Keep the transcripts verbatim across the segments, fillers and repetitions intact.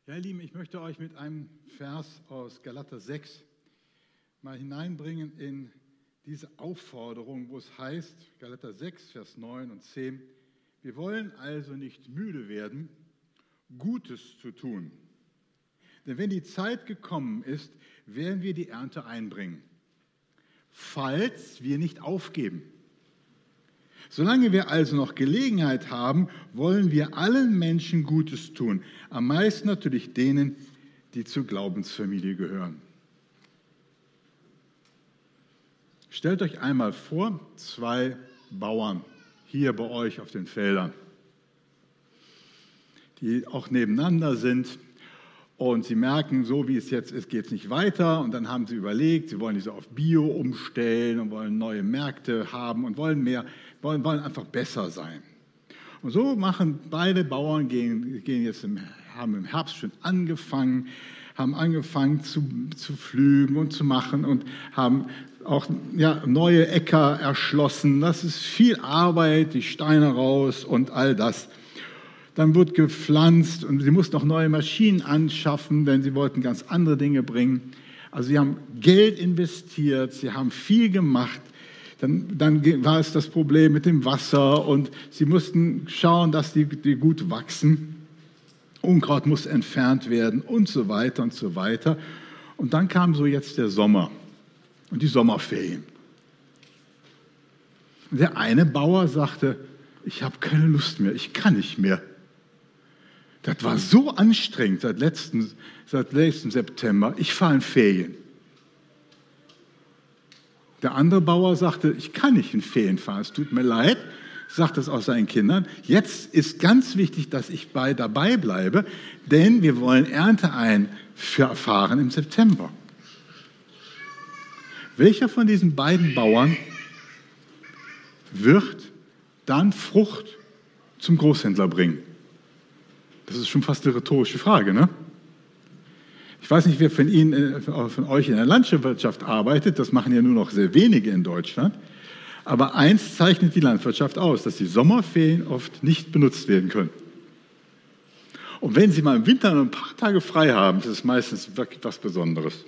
Ja, ihr Lieben, ich möchte euch mit einem Vers aus Galater sechs mal hineinbringen in diese Aufforderung, wo es heißt, Galater sechs, Vers neun und zehn, wir wollen also nicht müde werden, Gutes zu tun. Denn wenn die Zeit gekommen ist, werden wir die Ernte einbringen, falls wir nicht aufgeben. Solange wir also noch Gelegenheit haben, wollen wir allen Menschen Gutes tun. Am meisten natürlich denen, die zur Glaubensfamilie gehören. Stellt euch einmal vor, zwei Bauern hier bei euch auf den Feldern, die auch nebeneinander sind. Und sie merken, so wie es jetzt ist, geht es nicht weiter. Und dann haben sie überlegt, sie wollen diese auf Bio umstellen und wollen neue Märkte haben und wollen mehr, wollen, wollen einfach besser sein. Und so machen beide Bauern, gehen, gehen jetzt im, haben im Herbst schon angefangen, haben angefangen zu, zu pflügen und zu machen und haben auch ja, neue Äcker erschlossen. Das ist viel Arbeit, die Steine raus und all das. Dann wird gepflanzt und sie mussten auch neue Maschinen anschaffen, denn sie wollten ganz andere Dinge bringen. Also sie haben Geld investiert, sie haben viel gemacht. Dann, dann war es das Problem mit dem Wasser und sie mussten schauen, dass die, die gut wachsen. Unkraut muss entfernt werden und so weiter und so weiter. Und dann kam so jetzt der Sommer und die Sommerferien. Und der eine Bauer sagte, ich habe keine Lust mehr, ich kann nicht mehr. Das war so anstrengend seit letzten, seit letzten September. Ich fahre in Ferien. Der andere Bauer sagte, ich kann nicht in Ferien fahren. Es tut mir leid, sagt es auch seinen Kindern. Jetzt ist ganz wichtig, dass ich bei, dabei bleibe, denn wir wollen Ernte einfahren im September. Welcher von diesen beiden Bauern wird dann Frucht zum Großhändler bringen? Das ist schon fast eine rhetorische Frage, ne? Ich weiß nicht, wer von Ihnen, von euch in der Landwirtschaft arbeitet, das machen ja nur noch sehr wenige in Deutschland. Aber eins zeichnet die Landwirtschaft aus, dass die Sommerferien oft nicht benutzt werden können. Und wenn Sie mal im Winter noch ein paar Tage frei haben, das ist meistens wirklich was Besonderes.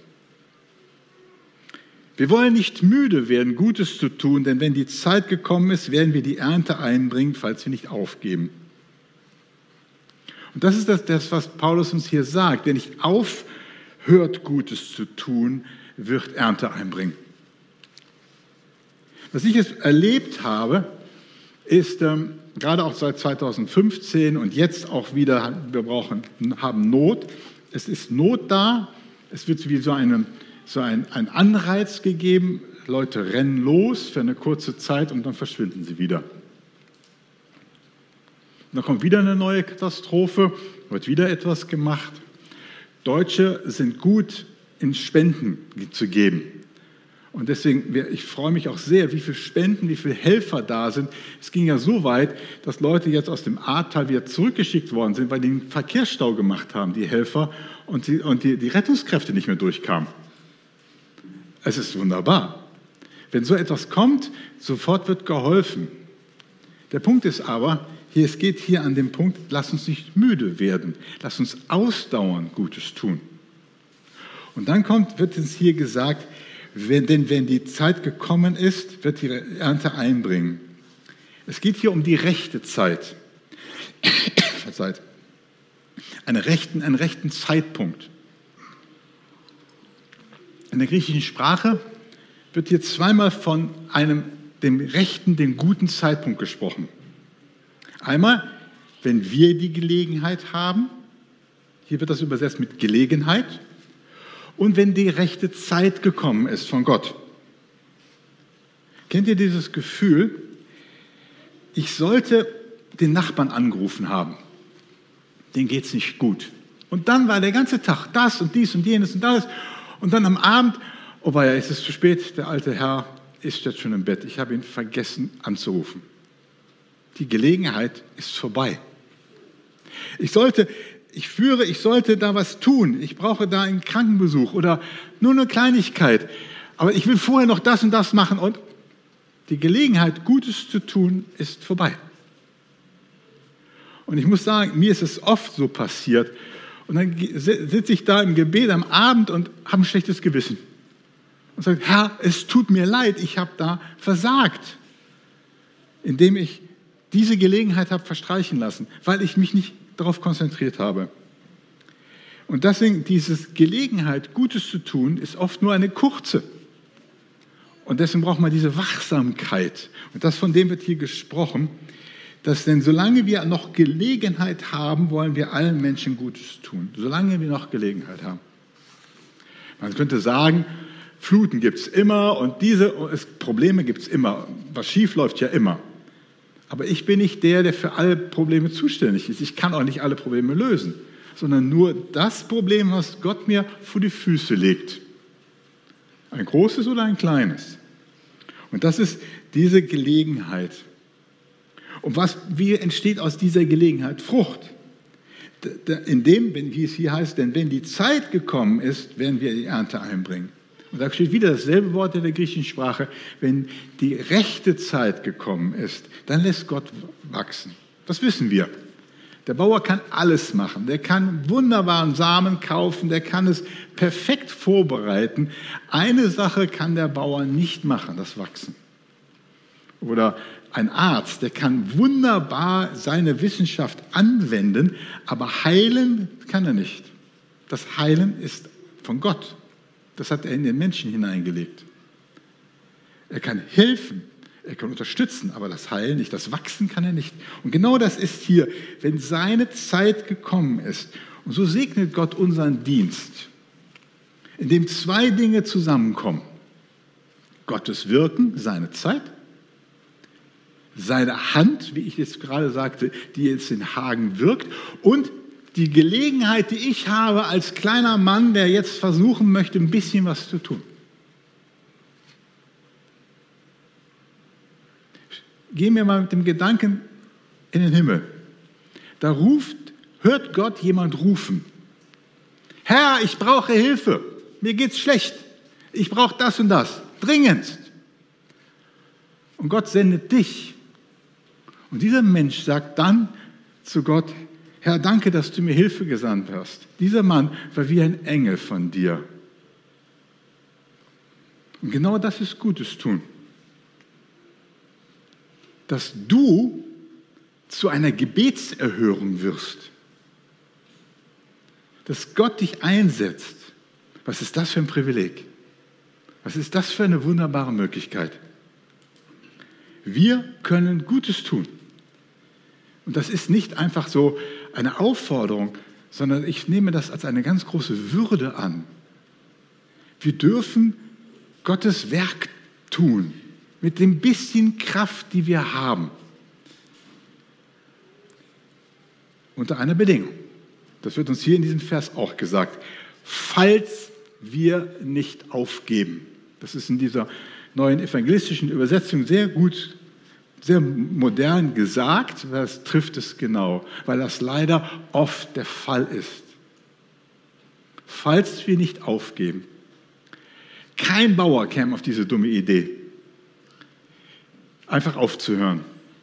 Wir wollen nicht müde werden, Gutes zu tun, denn wenn die Zeit gekommen ist, werden wir die Ernte einbringen, falls wir nicht aufgeben. Und das ist das, das, was Paulus uns hier sagt. Wer nicht aufhört, Gutes zu tun, wird Ernte einbringen. Was ich jetzt erlebt habe, ist, ähm, gerade auch seit zweitausendfünfzehn und jetzt auch wieder, wir brauchen, haben Not. Es ist Not da, es wird wie so, eine, so ein, ein Anreiz gegeben. Leute rennen los für eine kurze Zeit und dann verschwinden sie wieder. Dann kommt wieder eine neue Katastrophe, wird wieder etwas gemacht. Deutsche sind gut in Spenden zu geben. Und deswegen, ich freue mich auch sehr, wie viele Spenden, wie viele Helfer da sind. Es ging ja so weit, dass Leute jetzt aus dem Ahrtal wieder zurückgeschickt worden sind, weil die einen Verkehrsstau gemacht haben, die Helfer, und die, und die, die Rettungskräfte nicht mehr durchkamen. Es ist wunderbar. Wenn so etwas kommt, sofort wird geholfen. Der Punkt ist aber, Hier, es geht hier an dem Punkt, lass uns nicht müde werden, lass uns ausdauernd Gutes tun. Und dann kommt, wird uns hier gesagt, wenn, denn wenn die Zeit gekommen ist, wird die Ernte einbringen. Es geht hier um die rechte Zeit. Verzeiht. Einen rechten, einen rechten Zeitpunkt. In der griechischen Sprache wird hier zweimal von einem, dem rechten, dem guten Zeitpunkt gesprochen. Einmal, wenn wir die Gelegenheit haben, hier wird das übersetzt mit Gelegenheit, und wenn die rechte Zeit gekommen ist von Gott. Kennt ihr dieses Gefühl, ich sollte den Nachbarn angerufen haben, denen geht es nicht gut. Und dann war der ganze Tag das und dies und jenes und das, und dann am Abend, oh weia, es ist zu spät, der alte Herr ist jetzt schon im Bett, ich habe ihn vergessen anzurufen. Die Gelegenheit ist vorbei. Ich sollte, ich führe, ich sollte da was tun. Ich brauche da einen Krankenbesuch oder nur eine Kleinigkeit. Aber ich will vorher noch das und das machen und die Gelegenheit, Gutes zu tun, ist vorbei. Und ich muss sagen, mir ist es oft so passiert Und dann sitze ich da im Gebet am Abend und habe ein schlechtes Gewissen. Und sage, Herr, es tut mir leid, ich habe da versagt, indem ich diese Gelegenheit habe verstreichen lassen, weil ich mich nicht darauf konzentriert habe. Und deswegen, diese Gelegenheit, Gutes zu tun, ist oft nur eine kurze. Und deswegen braucht man diese Wachsamkeit. Und das, von dem wird hier gesprochen, dass denn solange wir noch Gelegenheit haben, wollen wir allen Menschen Gutes tun. Solange wir noch Gelegenheit haben. Man könnte sagen, Fluten gibt es immer und diese Probleme gibt es immer. Was schief läuft, ja immer. Aber ich bin nicht der, der für alle Probleme zuständig ist. Ich kann auch nicht alle Probleme lösen, sondern nur das Problem, was Gott mir vor die Füße legt. Ein großes oder ein kleines. Und das ist diese Gelegenheit. Und was, wie entsteht aus dieser Gelegenheit Frucht? In dem, wie es hier heißt, denn wenn die Zeit gekommen ist, werden wir die Ernte einbringen. Und da steht wieder dasselbe Wort in der griechischen Sprache. Wenn die rechte Zeit gekommen ist, dann lässt Gott wachsen. Das wissen wir. Der Bauer kann alles machen. Der kann wunderbaren Samen kaufen. Der kann es perfekt vorbereiten. Eine Sache kann der Bauer nicht machen, das Wachsen. Oder ein Arzt, der kann wunderbar seine Wissenschaft anwenden, aber heilen kann er nicht. Das Heilen ist von Gott. Das hat er in den Menschen hineingelegt. Er kann helfen, er kann unterstützen, aber das Heilen nicht, das Wachsen kann er nicht. Und genau das ist hier, wenn seine Zeit gekommen ist. Und so segnet Gott unseren Dienst, in dem zwei Dinge zusammenkommen. Gottes Wirken, seine Zeit, seine Hand, wie ich jetzt gerade sagte, die jetzt in Hagen wirkt, und die Gelegenheit, die ich habe als kleiner Mann, der jetzt versuchen möchte, ein bisschen was zu tun. Gehen wir mal mit dem Gedanken in den Himmel. Da ruft, hört Gott jemand rufen. Herr, ich brauche Hilfe. Mir geht's schlecht. Ich brauche das und das. Dringendst. Und Gott sendet dich. Und dieser Mensch sagt dann zu Gott, Herr, danke, dass du mir Hilfe gesandt hast. Dieser Mann war wie ein Engel von dir. Und genau das ist Gutes tun. Dass du zu einer Gebetserhörung wirst. Dass Gott dich einsetzt. Was ist das für ein Privileg? Was ist das für eine wunderbare Möglichkeit? Wir können Gutes tun. Und das ist nicht einfach so eine Aufforderung, sondern ich nehme das als eine ganz große Würde an. Wir dürfen Gottes Werk tun, mit dem bisschen Kraft, die wir haben. Unter einer Bedingung. Das wird uns hier in diesem Vers auch gesagt. Falls wir nicht aufgeben. Das ist in dieser neuen evangelistischen Übersetzung sehr gut, sehr modern gesagt, das trifft es genau, weil das leider oft der Fall ist. Falls wir nicht aufgeben. Kein Bauer käme auf diese dumme Idee, einfach aufzuhören.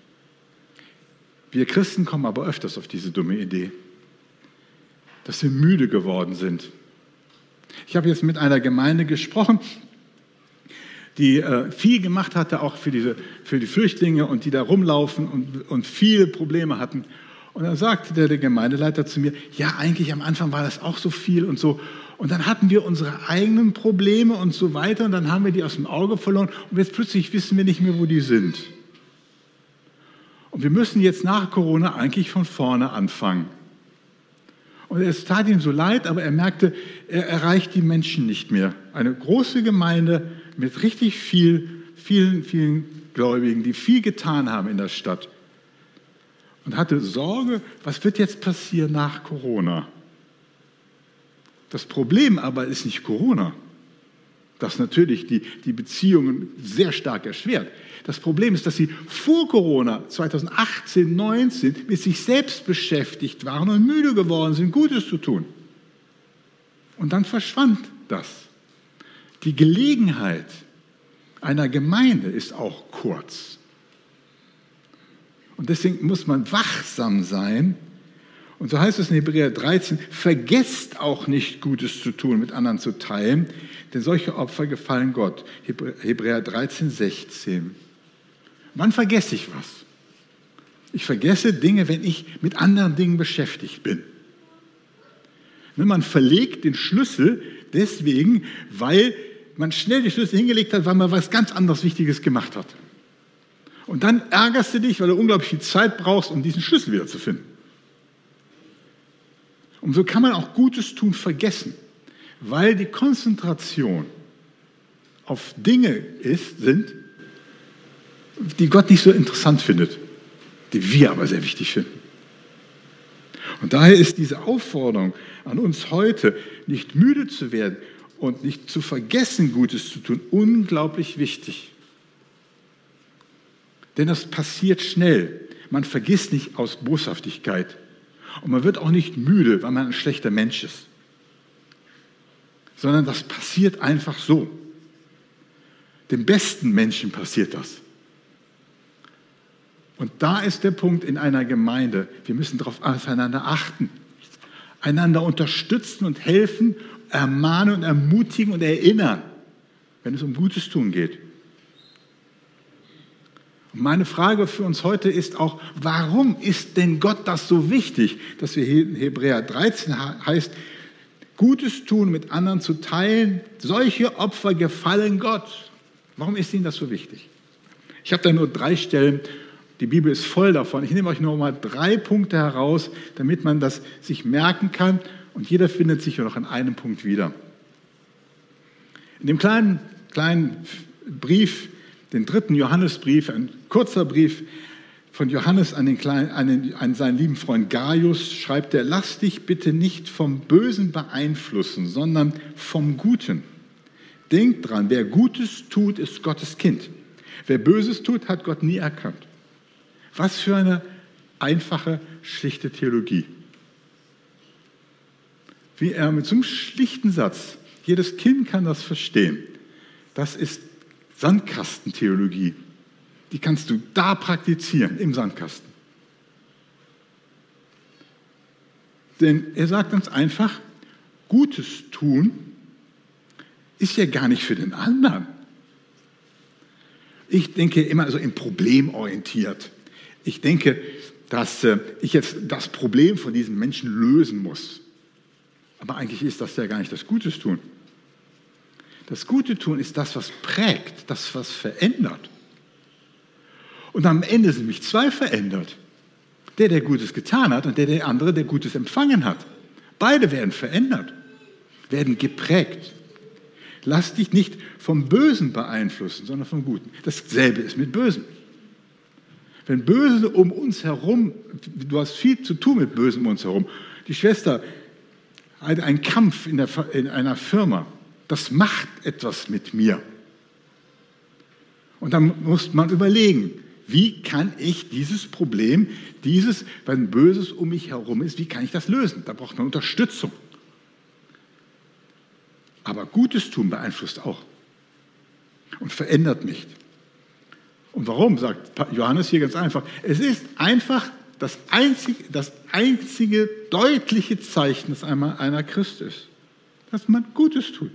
Wir Christen kommen aber öfters auf diese dumme Idee, dass wir müde geworden sind. Ich habe jetzt mit einer Gemeinde gesprochen, die äh, viel gemacht hatte, auch für, diese, für die Flüchtlinge und die da rumlaufen und, und viele Probleme hatten. Und dann sagte der, der Gemeindeleiter zu mir, ja, eigentlich am Anfang war das auch so viel und so. Und dann hatten wir unsere eigenen Probleme und so weiter und dann haben wir die aus dem Auge verloren und jetzt plötzlich wissen wir nicht mehr, wo die sind. Und wir müssen jetzt nach Corona eigentlich von vorne anfangen. Und es tat ihm so leid, aber er merkte, er erreicht die Menschen nicht mehr. Eine große Gemeinde mit richtig viel, vielen, vielen Gläubigen, die viel getan haben in der Stadt. Und hatte Sorge, was wird jetzt passieren nach Corona? Das Problem aber ist nicht Corona, das natürlich die, die Beziehungen sehr stark erschwert. Das Problem ist, dass sie vor Corona zweitausendachtzehn, neunzehn mit sich selbst beschäftigt waren und müde geworden sind, Gutes zu tun. Und dann verschwand das. Die Gelegenheit einer Gemeinde ist auch kurz. Und deswegen muss man wachsam sein Und so heißt es in Hebräer dreizehn, vergesst auch nicht, Gutes zu tun, mit anderen zu teilen, denn solche Opfer gefallen Gott. Hebräer dreizehn, sechzehn. Wann vergesse ich was? Ich vergesse Dinge, wenn ich mit anderen Dingen beschäftigt bin. Wenn man verlegt den Schlüssel deswegen, weil man schnell die Schlüssel hingelegt hat, weil man was ganz anderes Wichtiges gemacht hat. Und dann ärgerst du dich, weil du unglaublich viel Zeit brauchst, um diesen Schlüssel wieder zu finden. Und so kann man auch Gutes tun vergessen, weil die Konzentration auf Dinge ist, sind, die Gott nicht so interessant findet, die wir aber sehr wichtig finden. Und daher ist diese Aufforderung an uns heute, nicht müde zu werden und nicht zu vergessen, Gutes zu tun, unglaublich wichtig. Denn das passiert schnell. Man vergisst nicht aus Boshaftigkeit. Und man wird auch nicht müde, weil man ein schlechter Mensch ist. Sondern das passiert einfach so. Dem besten Menschen passiert das. Und da ist der Punkt in einer Gemeinde. Wir müssen darauf aufeinander achten. Einander unterstützen und helfen, ermahnen und ermutigen und erinnern, wenn es um Gutes tun geht. Und meine Frage für uns heute ist auch, warum ist denn Gott das so wichtig, dass wir hier in Hebräer dreizehn heißt, Gutes tun, mit anderen zu teilen, solche Opfer gefallen Gott. Warum ist Ihnen das so wichtig? Ich habe da nur drei Stellen, die Bibel ist voll davon. Ich nehme euch nur mal drei Punkte heraus, damit man das sich merken kann und jeder findet sich ja noch an einem Punkt wieder. In dem kleinen, kleinen Brief, den dritten Johannesbrief, ein kurzer Brief von Johannes an, den kleinen, an, den, an seinen lieben Freund Gaius, schreibt er, lass dich bitte nicht vom Bösen beeinflussen, sondern vom Guten. Denk dran, wer Gutes tut, ist Gottes Kind. Wer Böses tut, hat Gott nie erkannt. Was für eine einfache, schlichte Theologie. Wie er mit so einem schlichten Satz, jedes Kind kann das verstehen, das ist Sandkastentheologie. Die kannst du da praktizieren, im Sandkasten. Denn er sagt ganz einfach, Gutes tun ist ja gar nicht für den anderen. Ich denke immer so im Problem orientiert. Ich denke, dass ich jetzt das Problem von diesem Menschen lösen muss. Aber eigentlich ist das ja gar nicht das Gutes tun. Das Gute tun ist das, was prägt, das, was verändert. Und am Ende sind mich zwei verändert. Der, der Gutes getan hat und der, der andere, der Gutes empfangen hat. Beide werden verändert, werden geprägt. Lass dich nicht vom Bösen beeinflussen, sondern vom Guten. Dasselbe ist mit Bösen. Wenn Böse um uns herum, du hast viel zu tun mit Bösen um uns herum. Die Schwester hat einen Kampf in, der, in einer Firma. Das macht etwas mit mir. Und dann muss man überlegen, wie kann ich dieses Problem, dieses, wenn Böses um mich herum ist, wie kann ich das lösen? Da braucht man Unterstützung. Aber Gutes tun beeinflusst auch und verändert nicht. Und warum, sagt Johannes hier ganz einfach, es ist einfach das einzige, das einzige deutliche Zeichen, dass einmal einer Christ ist, dass man Gutes tut.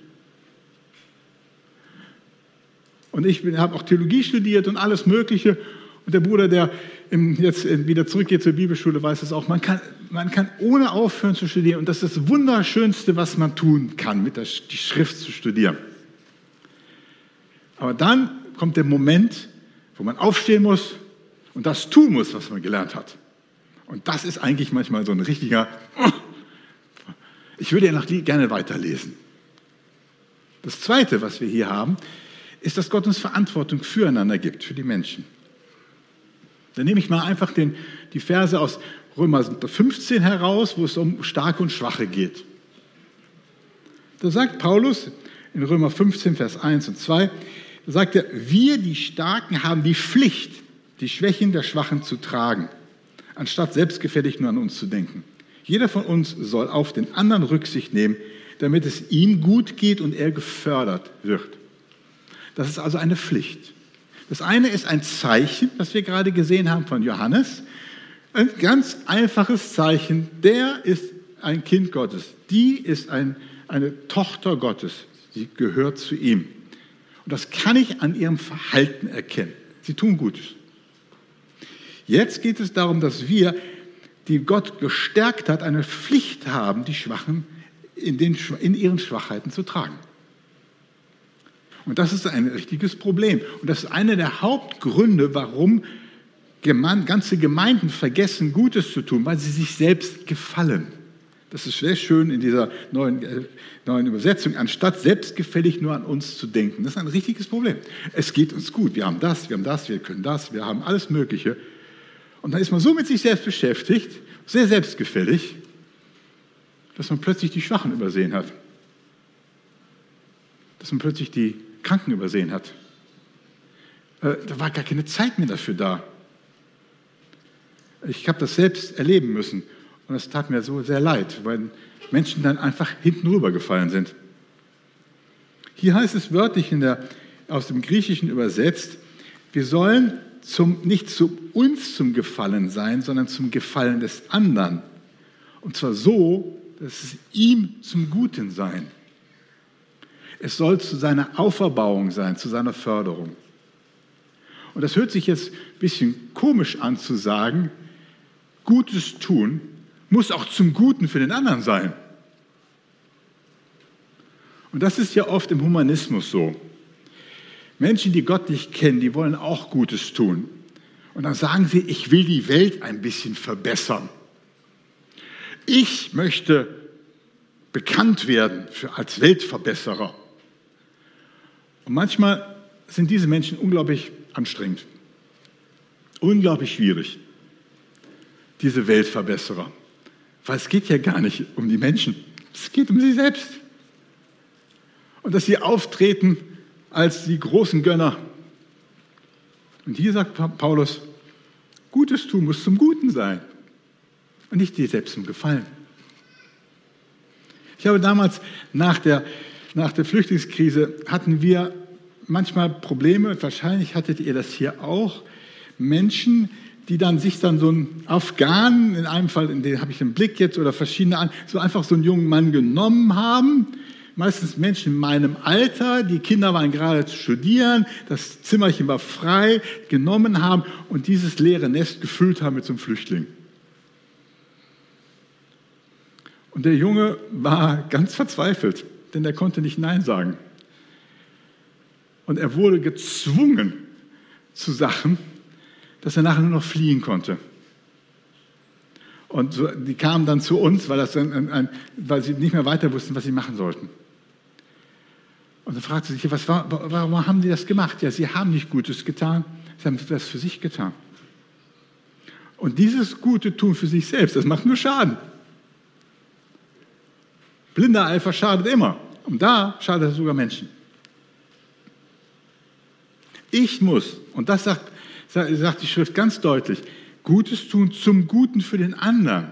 Und ich habe auch Theologie studiert und alles Mögliche. Und der Bruder, der jetzt wieder zurückgeht zur Bibelschule, weiß es auch. Man kann, man kann ohne aufhören zu studieren. Und das ist das Wunderschönste, was man tun kann, mit der die Schrift zu studieren. Aber dann kommt der Moment, wo man aufstehen muss und das tun muss, was man gelernt hat. Und das ist eigentlich manchmal so ein richtiger, ich würde ja noch die gerne weiterlesen. Das Zweite, was wir hier haben, ist, dass Gott uns Verantwortung füreinander gibt, für die Menschen. Dann nehme ich mal einfach den, die Verse aus Römer fünfzehn heraus, wo es um Starke und Schwache geht. Da sagt Paulus in Römer fünfzehn, Vers eins und zwei, da sagt er, wir, die Starken, haben die Pflicht, die Schwächen der Schwachen zu tragen, anstatt selbstgefällig nur an uns zu denken. Jeder von uns soll auf den anderen Rücksicht nehmen, damit es ihm gut geht und er gefördert wird. Das ist also eine Pflicht. Das eine ist ein Zeichen, das wir gerade gesehen haben von Johannes. Ein ganz einfaches Zeichen, der ist ein Kind Gottes, die ist ein, eine Tochter Gottes, sie gehört zu ihm. Und das kann ich an ihrem Verhalten erkennen. Sie tun Gutes. Jetzt geht es darum, dass wir, die Gott gestärkt hat, eine Pflicht haben, die Schwachen in, den, in ihren Schwachheiten zu tragen. Und das ist ein richtiges Problem. Und das ist einer der Hauptgründe, warum ganze Gemeinden vergessen, Gutes zu tun, weil sie sich selbst gefallen. Das ist sehr schön in dieser neuen, äh, neuen Übersetzung, anstatt selbstgefällig nur an uns zu denken. Das ist ein richtiges Problem. Es geht uns gut, wir haben das, wir haben das, wir können das, wir haben alles Mögliche. Und dann ist man so mit sich selbst beschäftigt, sehr selbstgefällig, dass man plötzlich die Schwachen übersehen hat. Dass man plötzlich die Kranken übersehen hat. Äh, da war gar keine Zeit mehr dafür da. Ich habe das selbst erleben müssen und es tat mir so sehr leid, weil Menschen dann einfach hinten rübergefallen sind. Hier heißt es wörtlich in der, aus dem Griechischen übersetzt, wir sollen zum, nicht zu uns zum Gefallen sein, sondern zum Gefallen des anderen. Und zwar so, dass es ihm zum Guten sein. Es soll zu seiner Auferbauung sein, zu seiner Förderung. Und das hört sich jetzt ein bisschen komisch an zu sagen, Gutes tun muss auch zum Guten für den anderen sein. Und das ist ja oft im Humanismus so. Menschen, die Gott nicht kennen, die wollen auch Gutes tun. Und dann sagen sie, ich will die Welt ein bisschen verbessern. Ich möchte bekannt werden für, als Weltverbesserer. Und manchmal sind diese Menschen unglaublich anstrengend, unglaublich schwierig, diese Weltverbesserer. Weil es geht ja gar nicht um die Menschen, es geht um sie selbst. Und dass sie auftreten als die großen Gönner. Und hier sagt Paulus, Gutes tun muss zum Guten sein und nicht dir selbst zum Gefallen. Ich habe damals nach der, nach der Flüchtlingskrise hatten wir manchmal Probleme, wahrscheinlich hattet ihr das hier auch, Menschen, die dann sich dann so einen Afghanen, in einem Fall, in den habe ich einen Blick jetzt, oder verschiedene, so einfach so einen jungen Mann genommen haben, meistens Menschen in meinem Alter, die Kinder waren gerade zu studieren, das Zimmerchen war frei, genommen haben und dieses leere Nest gefüllt haben mit so einem Flüchtling. Und der Junge war ganz verzweifelt, denn er konnte nicht Nein sagen. Und er wurde gezwungen zu Sachen, dass er nachher nur noch fliehen konnte. Und so, die kamen dann zu uns, weil, das ein, ein, weil sie nicht mehr weiter wussten, was sie machen sollten. Und dann fragte sie sich, was war, warum haben die das gemacht? Ja, sie haben nicht Gutes getan, sie haben das für sich getan. Und dieses Gute tun für sich selbst, das macht nur Schaden. Blinder Eifer schadet immer. Und da schadet es sogar Menschen. Ich muss, und das sagt, sagt die Schrift ganz deutlich, Gutes tun zum Guten für den anderen.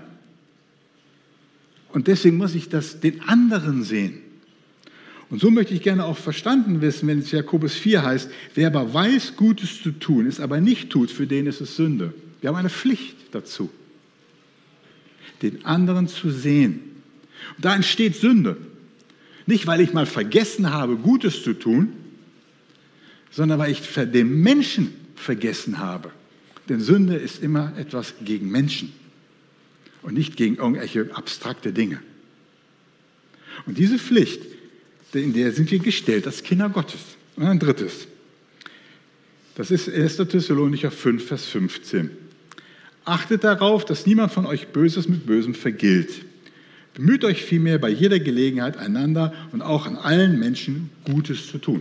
Und deswegen muss ich das den anderen sehen. Und so möchte ich gerne auch verstanden wissen, wenn es Jakobus vier heißt, wer aber weiß, Gutes zu tun, es aber nicht tut, für den ist es Sünde. Wir haben eine Pflicht dazu, den anderen zu sehen. Und da entsteht Sünde. Nicht, weil ich mal vergessen habe, Gutes zu tun, sondern weil ich den Menschen vergessen habe. Denn Sünde ist immer etwas gegen Menschen und nicht gegen irgendwelche abstrakte Dinge. Und diese Pflicht, in der sind wir gestellt als Kinder Gottes. Und ein drittes, das ist erster Thessalonicher fünf, Vers fünfzehn. Achtet darauf, dass niemand von euch Böses mit Bösem vergilt. Bemüht euch vielmehr bei jeder Gelegenheit einander und auch an allen Menschen Gutes zu tun.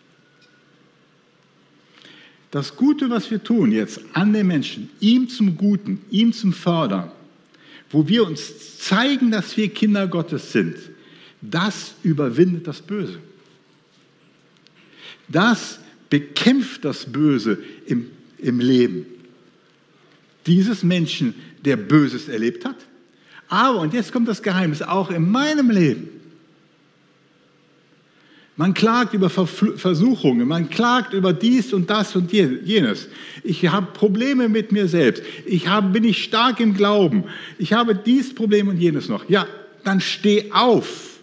Das Gute, was wir tun jetzt an den Menschen, ihm zum Guten, ihm zum Fördern, wo wir uns zeigen, dass wir Kinder Gottes sind, das überwindet das Böse. Das bekämpft das Böse im, im Leben. Dieses Menschen, der Böses erlebt hat. Aber, und jetzt kommt das Geheimnis, auch in meinem Leben. Man klagt über Versuchungen, man klagt über dies und das und jenes. Ich habe Probleme mit mir selbst. Ich habe, bin ich stark im Glauben. Ich habe dies Problem und jenes noch. Ja, dann steh auf.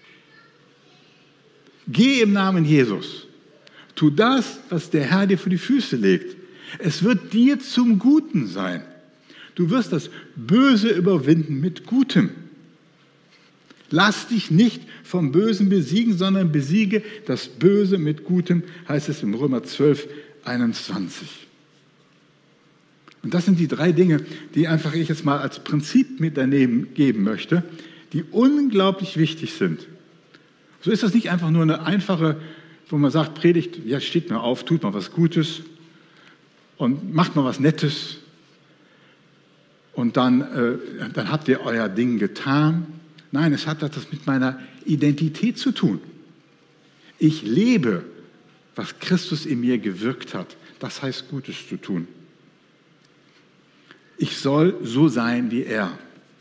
Geh im Namen Jesus. Tu das, was der Herr dir vor die Füße legt. Es wird dir zum Guten sein. Du wirst das Böse überwinden mit Gutem. Lass dich nicht vom Bösen besiegen, sondern besiege das Böse mit Gutem, heißt es im Römer zwölf, einundzwanzig. Und das sind die drei Dinge, die einfach ich jetzt mal als Prinzip mit daneben geben möchte, die unglaublich wichtig sind. So ist das nicht einfach nur eine einfache, wo man sagt, predigt, ja, steht mal auf, tut mal was Gutes und macht mal was Nettes und dann, äh, dann habt ihr euer Ding getan. Nein, es hat das mit meiner Identität zu tun. Ich lebe, was Christus in mir gewirkt hat. Das heißt, Gutes zu tun. Ich soll so sein wie er.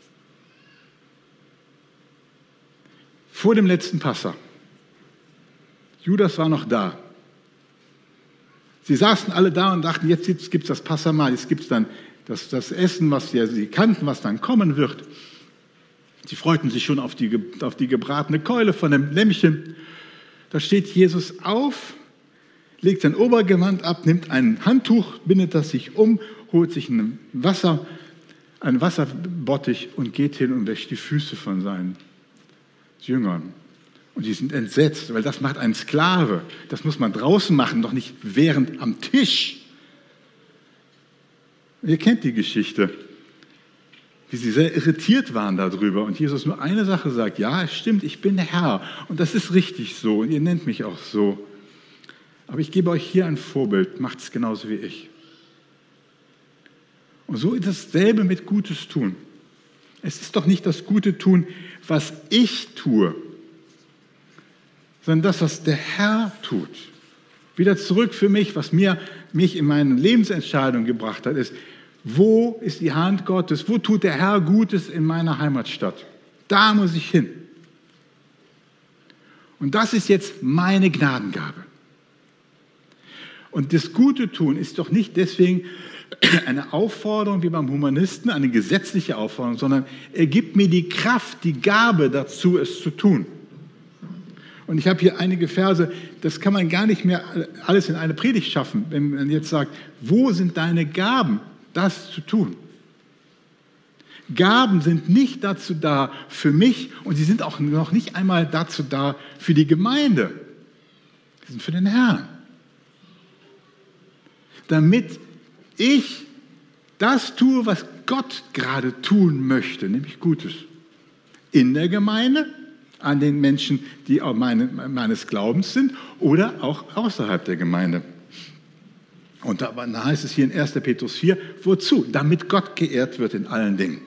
Vor dem letzten Passa. Judas war noch da. Sie saßen alle da und dachten, jetzt gibt es das Passamal, jetzt gibt es dann das, das Essen, was ja sie kannten, was dann kommen wird. Sie freuten sich schon auf die, auf die gebratene Keule von dem Lämmchen. Da steht Jesus auf, legt sein Obergewand ab, nimmt ein Handtuch, bindet das sich um, holt sich ein Wasser, einen Wasserbottich und geht hin und wäscht die Füße von seinen Jüngern. Und die sind entsetzt, weil das macht ein Sklave. Das muss man draußen machen, doch nicht während am Tisch. Ihr kennt die Geschichte, wie sie sehr irritiert waren darüber. Und Jesus nur eine Sache sagt, ja, es stimmt, ich bin der Herr. Und das ist richtig so. Und ihr nennt mich auch so. Aber ich gebe euch hier ein Vorbild. Macht es genauso wie ich. Und so ist dasselbe mit Gutes tun. Es ist doch nicht das Gute tun, was ich tue, sondern das, was der Herr tut. Wieder zurück für mich, was mir, mich in meine Lebensentscheidung gebracht hat, ist, wo ist die Hand Gottes? Wo tut der Herr Gutes in meiner Heimatstadt? Da muss ich hin. Und das ist jetzt meine Gnadengabe. Und das Gute tun ist doch nicht deswegen eine Aufforderung wie beim Humanisten, eine gesetzliche Aufforderung, sondern er gibt mir die Kraft, die Gabe dazu, es zu tun. Und ich habe hier einige Verse, das kann man gar nicht mehr alles in eine Predigt schaffen, wenn man jetzt sagt, wo sind deine Gaben, das zu tun? Gaben sind nicht dazu da für mich und sie sind auch noch nicht einmal dazu da für die Gemeinde. Sie sind für den Herrn. Damit ich das tue, was Gott gerade tun möchte, nämlich Gutes. In der Gemeinde, an den Menschen, die auch meine, meines Glaubens sind oder auch außerhalb der Gemeinde. Und da heißt es hier in erster Petrus vier, wozu? Damit Gott geehrt wird in allen Dingen.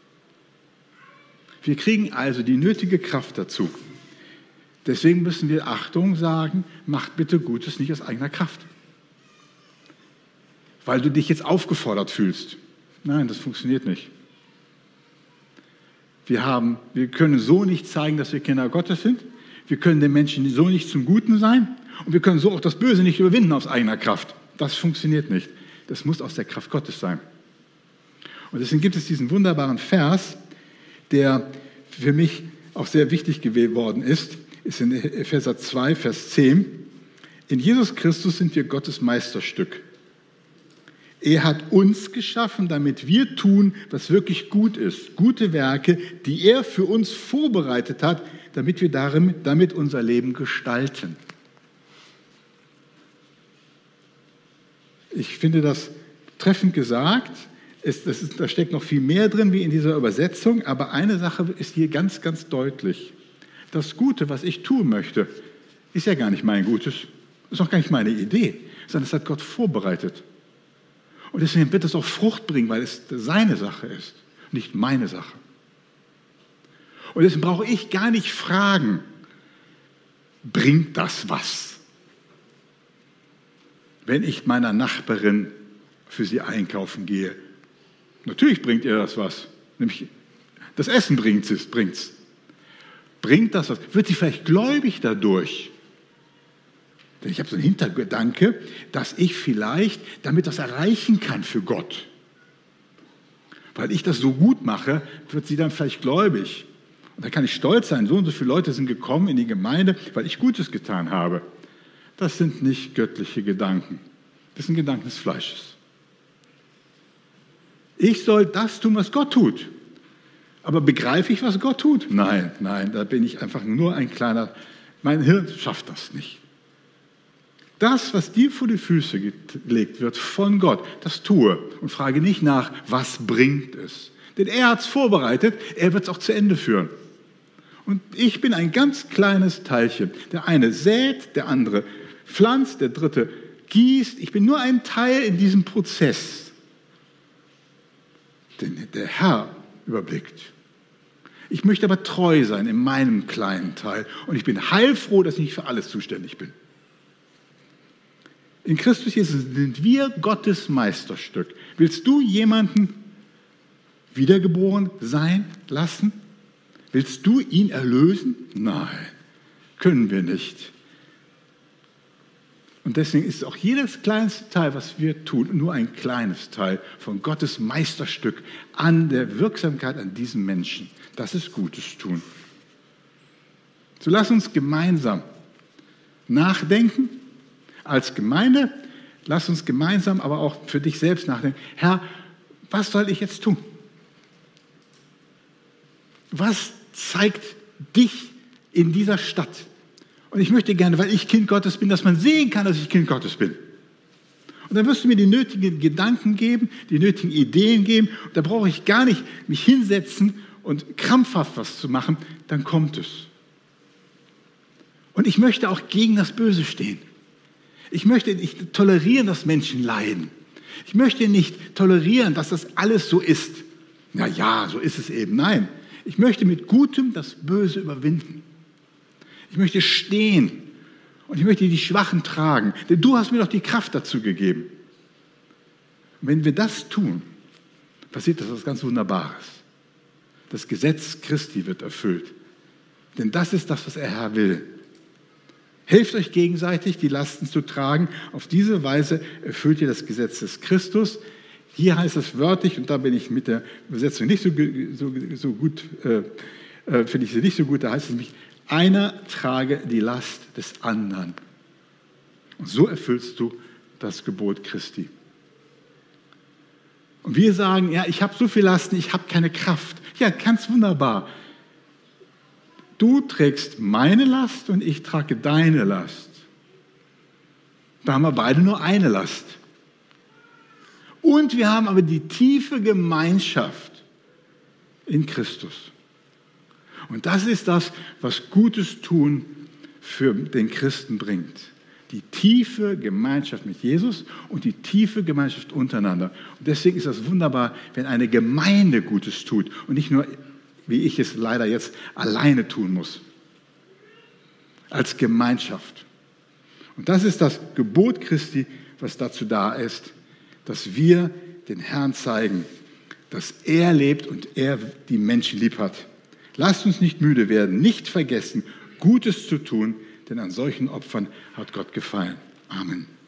Wir kriegen also die nötige Kraft dazu. Deswegen müssen wir Achtung sagen, macht bitte Gutes nicht aus eigener Kraft. Weil du dich jetzt aufgefordert fühlst. Nein, das funktioniert nicht. Wir, haben, wir können so nicht zeigen, dass wir Kinder Gottes sind. Wir können den Menschen so nicht zum Guten sein. Und wir können so auch das Böse nicht überwinden aus eigener Kraft. Das funktioniert nicht. Das muss aus der Kraft Gottes sein. Und deswegen gibt es diesen wunderbaren Vers, der für mich auch sehr wichtig geworden ist, ist in Epheser zwei, Vers zehn. In Jesus Christus sind wir Gottes Meisterstück. Er hat uns geschaffen, damit wir tun, was wirklich gut ist. Gute Werke, die er für uns vorbereitet hat, damit wir darin, damit unser Leben gestalten. Ich finde das treffend gesagt. Es, das ist, da steckt noch viel mehr drin wie in dieser Übersetzung. Aber eine Sache ist hier ganz, ganz deutlich. Das Gute, was ich tun möchte, ist ja gar nicht mein Gutes. Ist auch gar nicht meine Idee, sondern es hat Gott vorbereitet. Und deswegen wird es auch Frucht bringen, weil es seine Sache ist, nicht meine Sache. Und deswegen brauche ich gar nicht fragen, bringt das was? Wenn ich meiner Nachbarin für sie einkaufen gehe. Natürlich bringt ihr das was. Nämlich das Essen bringt es. Bringt das was? Wird sie vielleicht gläubig dadurch? Denn ich habe so einen Hintergedanke, dass ich vielleicht damit das erreichen kann für Gott. Weil ich das so gut mache, wird sie dann vielleicht gläubig. Und da kann ich stolz sein, so und so viele Leute sind gekommen in die Gemeinde, weil ich Gutes getan habe. Das sind nicht göttliche Gedanken. Das sind Gedanken des Fleisches. Ich soll das tun, was Gott tut. Aber begreife ich, was Gott tut? Nein, nein, da bin ich einfach nur ein kleiner, mein Hirn schafft das nicht. Das, was dir vor die Füße gelegt wird von Gott, das tue und frage nicht nach, was bringt es. Denn er hat es vorbereitet, er wird es auch zu Ende führen. Und ich bin ein ganz kleines Teilchen. Der eine sät, der andere pflanzt, der dritte gießt. Ich bin nur ein Teil in diesem Prozess, den der Herr überblickt. Ich möchte aber treu sein in meinem kleinen Teil. Und ich bin heilfroh, dass ich nicht für alles zuständig bin. In Christus Jesus sind wir Gottes Meisterstück. Willst du jemanden wiedergeboren sein lassen? Willst du ihn erlösen? Nein, können wir nicht. Und deswegen ist auch jedes kleinste Teil, was wir tun, nur ein kleines Teil von Gottes Meisterstück an der Wirksamkeit an diesem Menschen. Das ist Gutes tun. So lass uns gemeinsam nachdenken. Als Gemeinde, lass uns gemeinsam, aber auch für dich selbst nachdenken. Herr, was soll ich jetzt tun? Was zeigt dich in dieser Stadt? Und ich möchte gerne, weil ich Kind Gottes bin, dass man sehen kann, dass ich Kind Gottes bin. Und dann wirst du mir die nötigen Gedanken geben, die nötigen Ideen geben. Und da brauche ich gar nicht mich hinsetzen und krampfhaft was zu machen. Dann kommt es. Und ich möchte auch gegen das Böse stehen. Ich möchte nicht tolerieren, dass Menschen leiden. Ich möchte nicht tolerieren, dass das alles so ist. Na ja, so ist es eben. Nein, ich möchte mit Gutem das Böse überwinden. Ich möchte stehen und ich möchte die Schwachen tragen, denn du hast mir doch die Kraft dazu gegeben. Und wenn wir das tun, passiert das was ganz Wunderbares. Das Gesetz Christi wird erfüllt. Denn das ist das, was der Herr will. Helft euch gegenseitig, die Lasten zu tragen. Auf diese Weise erfüllt ihr das Gesetz des Christus. Hier heißt es wörtlich, und da bin ich mit der Übersetzung nicht so, so, so gut, äh, äh, finde ich sie nicht so gut, da heißt es nämlich, einer trage die Last des anderen. Und so erfüllst du das Gebot Christi. Und wir sagen, ja, ich habe so viel Lasten, ich habe keine Kraft. Ja, ganz wunderbar. Du trägst meine Last und ich trage deine Last. Da haben wir beide nur eine Last. Und wir haben aber die tiefe Gemeinschaft in Christus. Und das ist das, was Gutes tun für den Christen bringt. Die tiefe Gemeinschaft mit Jesus und die tiefe Gemeinschaft untereinander. Und deswegen ist das wunderbar, wenn eine Gemeinde Gutes tut und nicht nur, wie ich es leider jetzt alleine tun muss. Als Gemeinschaft. Und das ist das Gebot Christi, was dazu da ist, dass wir den Herrn zeigen, dass er lebt und er die Menschen lieb hat. Lasst uns nicht müde werden, nicht vergessen, Gutes zu tun, denn an solchen Opfern hat Gott gefallen. Amen.